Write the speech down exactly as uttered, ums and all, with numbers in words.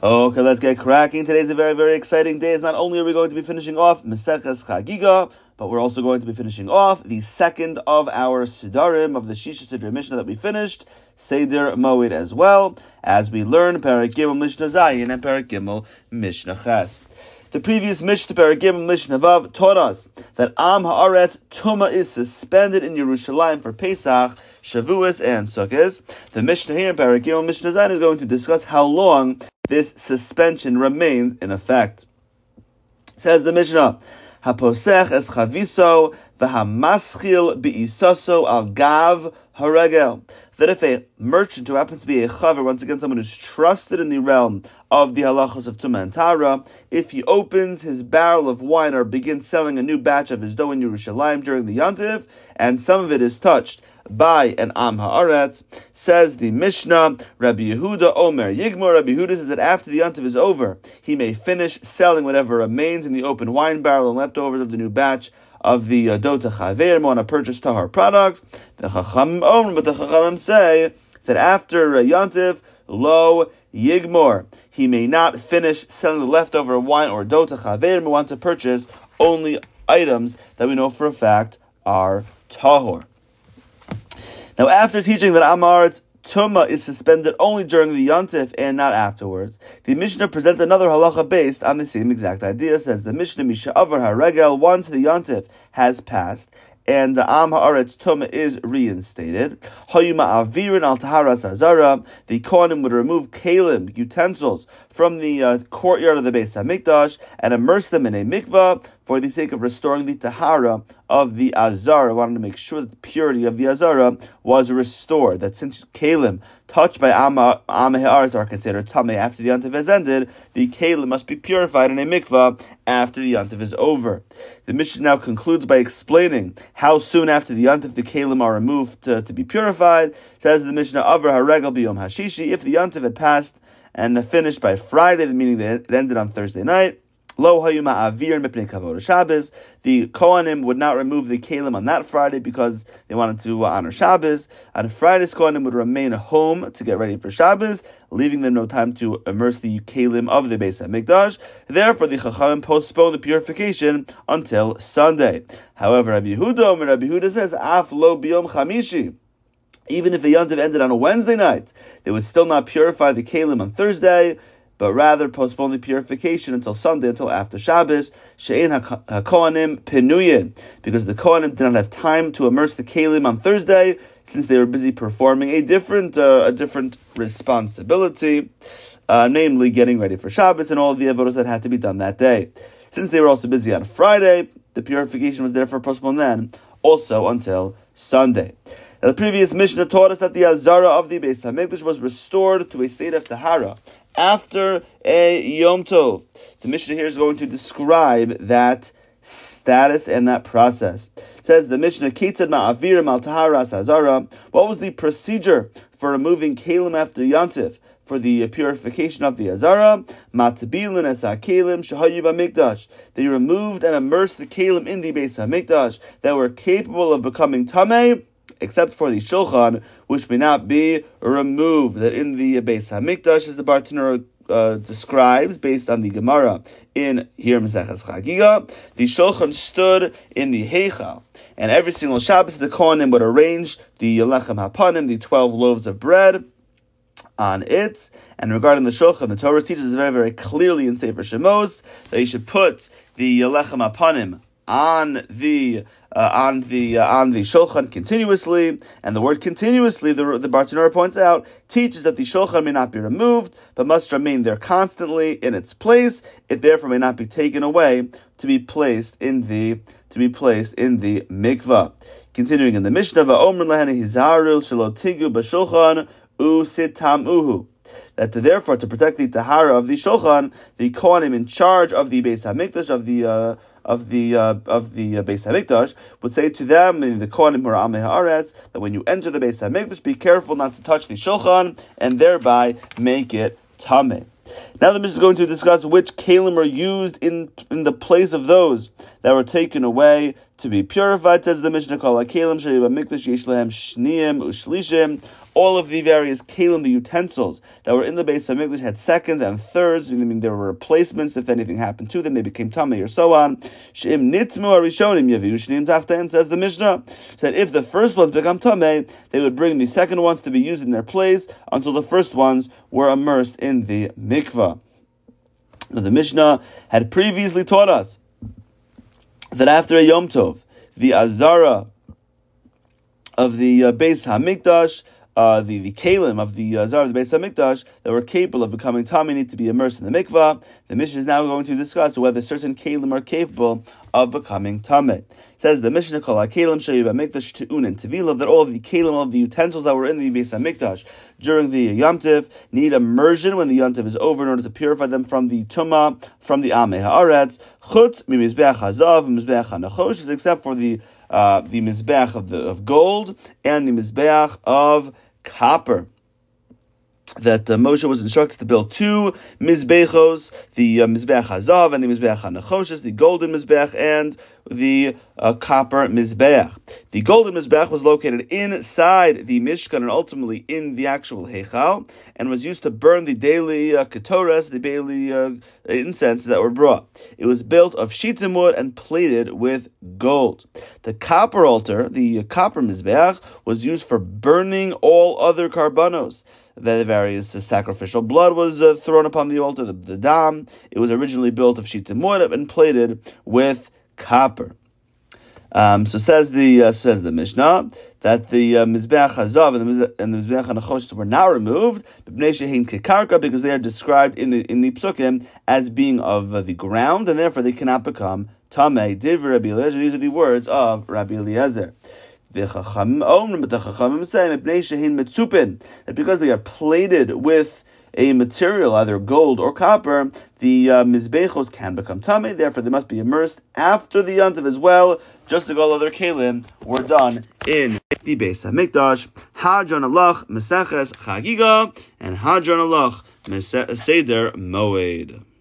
Okay, let's get cracking. Today's a very, very exciting day. As not only are we going to be finishing off Maseches Chagiga, but we're also going to be finishing off the second of our Sidarim of the Shisha Sidra Mishnah that we finished, Seder Moed, as well, as we learn Perek Gimel Mishnah Zayin and Perek Gimel Mishnah Ches. The previous Mishnah, Perek Gimel Mishnah Vav, taught us that Am Haaretz Tuma is suspended in Yerushalayim for Pesach, Shavuos, and Sukkot. The Mishnah here in Perek Gimel Mishnah Zayin is going to discuss how long this suspension remains in effect. Says the Mishnah, Haposech es chaviso v'hamaschil bi'isoso al gav haregel. That if a merchant who happens to be a chaver, once again someone who's trusted in the realm of the halachos of Tumah and Tara, if he opens his barrel of wine or begins selling a new batch of his dough in Yerushalayim during the Yontiv, and some of it is touched by an Am Haaretz, says the Mishnah, Rabbi Yehuda Omer Yigmor. Rabbi Yehuda says that after the Yontiv is over, he may finish selling whatever remains in the open wine barrel and leftovers of the new batch of the uh, dough to chaver, want to purchase tahar products. The Chachamim Omer, but the Chachamim say that after uh, Yontiv, lo Yigmor, he may not finish selling the leftover wine or dough to chaver, but want to purchase only items that we know for a fact are tahor. Now, after teaching that Am Haaretz Tumah is suspended only during the Yontif and not afterwards, the Mishnah presents another halacha based on the same exact idea. It says the Mishnah, Misha Avar HaRegel, once the Yontif has passed and the Am Haaretz Tumah is reinstated, Hayuma Avirin al Taharas Hazara, the Kohanim would remove kalim, utensils, from the uh, courtyard of the Beis HaMikdash and immerse them in a mikvah for the sake of restoring the tahara of the Azara. I wanted to make sure that the purity of the Azara was restored. That since kalim touched by Am Haaretz are considered tamei after the Yontiv has ended, the kalim must be purified in a mikvah after the Yontiv is over. The Mishnah now concludes by explaining how soon after the Yontiv the kalim are removed to, to be purified. Says the Mishnah, Avar HaRegel biyom hashishi, if the Yontiv had passed and finished by Friday, meaning that it ended on Thursday night, Lo hayuma avir mipnei kavod Shabbos, the Kohanim would not remove the kalim on that Friday because they wanted to honor Shabbos. On Fridays, Kohanim would remain home to get ready for Shabbos, leaving them no time to immerse the kalim of the Beis HaMikdash. Therefore, the Chachamim postponed the purification until Sunday. However, Rabbi Yehuda, Rabbi Yehuda says, Af lo biyom chamishi. Even if a Yontiv ended on a Wednesday night, they would still not purify the kalim on Thursday, but rather postpone the purification until Sunday, until after Shabbos. She'ein ha-kohanim penuyin, because the Kohanim did not have time to immerse the kalim on Thursday, since they were busy performing a different, uh, a different responsibility, uh, namely getting ready for Shabbos and all of the avodos that had to be done that day. Since they were also busy on Friday, the purification was therefore postponed then, also until Sunday. Now, the previous Mishnah taught us that the Azara of the Beis HaMikdash was restored to a state of Tahara after a Yom Tov. The Mishnah here is going to describe that status and that process. It says the Mishnah, Ketzad ma'avirim al Taharas Azara. What was the procedure for removing kalim after Yontif for the purification of the Azara? Matbilin es ha-kalim shehayu b'mikdash. They removed and immersed the kalim in the Beis HaMikdash that were capable of becoming tamei, except for the shulchan, which may not be removed. That in the Beis HaMikdash, as the Bartenura uh, describes, based on the Gemara in here Maseches Chagiga, the shulchan stood in the Heichal, and every single Shabbos the Kohanim would arrange the lechem hapanim, the twelve loaves of bread, on it. And regarding the shulchan, the Torah teaches very, very clearly in Sefer Shemos that you should put the lechem hapanim on the uh, on the uh, on the shulchan continuously, and the word continuously, the the Bartenura points out, teaches that the shulchan may not be removed, but must remain there constantly in its place. It therefore may not be taken away to be placed in the to be placed in the mikvah. Continuing in the Mishnah, va'omer lehen hizaril shelo tigu b'shulchan usitam uhu. That therefore, to protect the tahara of the shulchan, the kohanim in charge of the Beis HaMikdash, of the uh, of the uh, of the uh, Beis HaMikdash, would say to them, meaning the kohanim who are Am Haaretz, that when you enter the Beis HaMikdash, be careful not to touch the shulchan and thereby make it tamei. Now the Mishnah is going to discuss which kalim are used in in the place of those that were taken away to be purified. Says the Mishnah, Kol HaKalim she'yu b'mikdash yesh lahem shniyim u'shlishim. all of the various kelim, the utensils that were in the Beis Hamikdash, had seconds and thirds, meaning there were replacements if anything happened to them, they became tamei or so on. She'im nitmu arishonim yaviu shneim tachteim, says the Mishnah, said if the first ones become tamei, they would bring the second ones to be used in their place until the first ones were immersed in the mikvah. Now, the Mishnah had previously taught us that after a Yom Tov, the Azara of the uh, Beis Hamikdash, uh, the, the Kalim of the Azara of the Beis Hamikdash that were capable of becoming Tamei need to be immersed in the mikvah. The Mishnah is now going to discuss whether certain Kalim are capable of becoming Tamei. Says the Mishnah, Kol HaKalim Sheyu BaMikdash Te'un and Tevilav, that all of the Kalim of the utensils that were in the Beis Hamikdash during the Yom Tov need immersion when the Yom Tov is over in order to purify them from the Tumah, from the Amei Haaretz, Chutz Mimizbeach Hazav, Mizbeach HaNachoshes, except for the Uh, the mizbeach of the of gold and the mizbeach of copper. That uh, Moshe was instructed to build two mizbechos, the uh, mizbeach hazav and the mizbeach hanachoshes, the golden mizbeach and the uh, copper mizbeach. The golden mizbeach was located inside the Mishkan and ultimately in the actual heichal, and was used to burn the daily uh, ketores, the daily uh, incense that were brought. It was built of shittim wood and plated with gold. The copper altar, the copper mizbeach, was used for burning all other karbanos. The various uh, sacrificial blood was uh, thrown upon the altar, the, the dam. It was originally built of shittim wood and plated with copper. Um, so says the uh, says the Mishnah that the uh, mizbeach hazav and the and the mizbeach hanachoshes were now removed because they are described in the in the psukim as being of uh, the ground, and therefore they cannot become tamei. Divrei Rabbi Eliezer. These are the words of Rabbi Eliezer. The Chachamim say that because they are plated with a material, either gold or copper, the uh, mizbechos can become tamei. Therefore, they must be immersed after the Yom Tov as well, just like all other kelim were done in the Beis Hamikdash. Hadron alach Meseches Chagiga and Hadron alach Seder Moed.